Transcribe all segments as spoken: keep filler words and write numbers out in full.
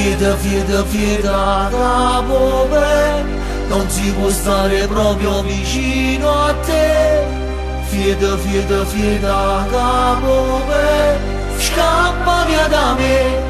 Fieda, fieda, fieda, capo, beh, non si può stare proprio vicino a te. Fieda, fieda, fieda, capo, beh, scappa via da me.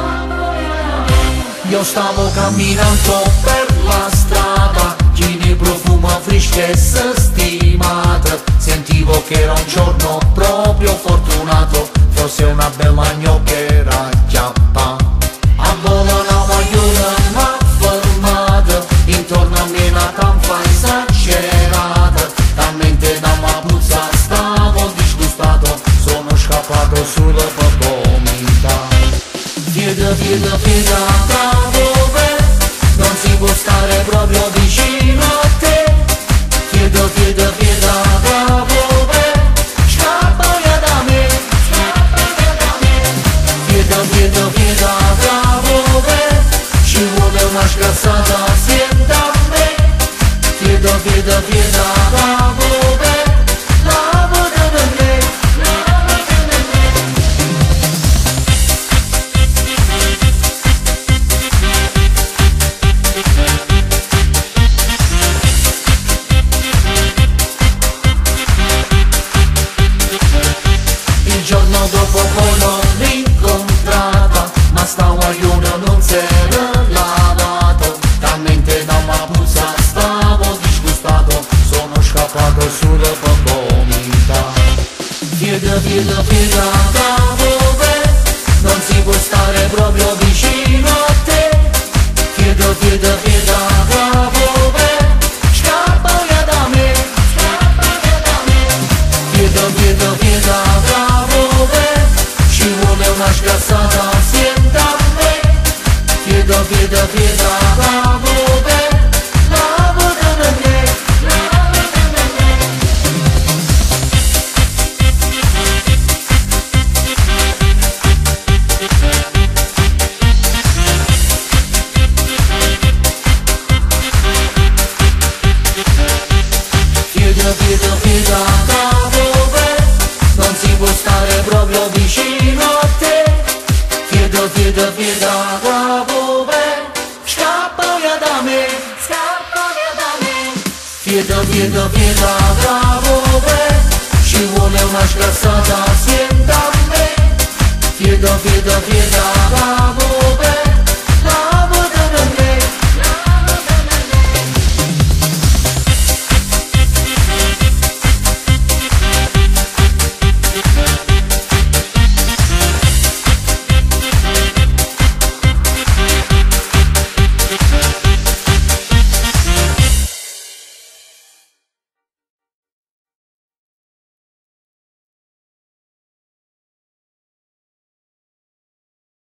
Io stavo camminando per la strada, giri profuma fresca e stimata. Sentivo che era un giorno proprio fortunato, forse una bella gnocca era chiappa. A volo una magliona m'ha fermata, intorno a me una tanfa esagerata. Talmente da ma puzza stavo disgustato, sono scappato sulla pomita. Fieda, fieda, fieda, capo, beh, non si può stare proprio vicino a te. Fieda, fieda, fieda, capo, beh, scappa via da me. Fieda, fieda, fieda, capo, beh, ci vuole una scassata assieme a me. Fieda, fieda, fieda, capo, beh, lavora per me. Il giorno dopo poi l'ho rincontrata, ma sta guagliona non si era lavato. Talmente da una puzza stavo disgustato, sono scappato sulla pomita. Fieda, fieda, fieda, capo, beh, non si può stare proprio vicino a te. Fieda, fieda, fieda, capo, beh, scappa via da me. Fieda, fieda, fieda, capo, beh, ci vuole una scassata assieme a me. Fieda, fieda, fieda, capo, beh, lavora per me. Fieda, fieda, fieda, capo, beh, non si può stare proprio vicino a te. Fieda, fieda, fieda, capo, beh, scappa via da me. Scappa via da me. Fieda, fieda, fieda, capo, beh, ci vuole una scassata assieme a me. Fieda, fieda, fieda, capo,